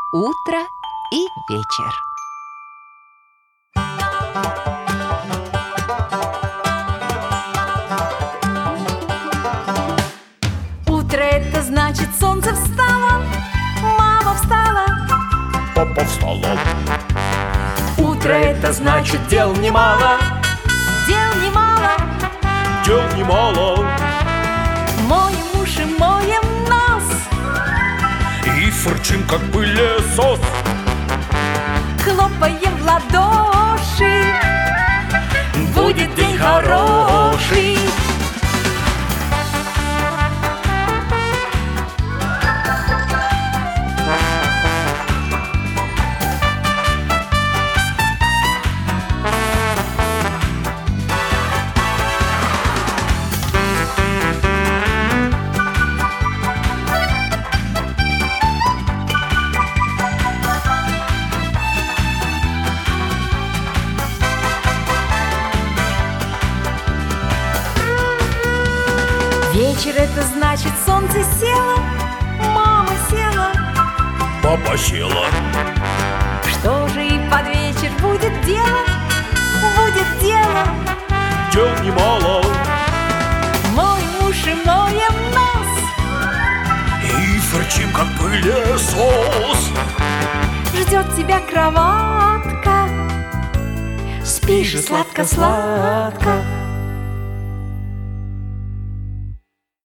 Утро и вечер. Утро — это значит, солнце встало, мама встала, папа встала. утро — это значит, дел немало, дел немало. Дел немало. Моем уши, моем нос, И фырчим, как пылесос. хлопаем в ладоши. Будет день хороший. Вечер — это значит, солнце село, мама села. Папа села. Что же и под вечер будет дело? Будет дело. Дел немало. Моем уши, моем нос. И фырчим, как пылесос. Ждет тебя кроватка. Спи же сладко-сладко.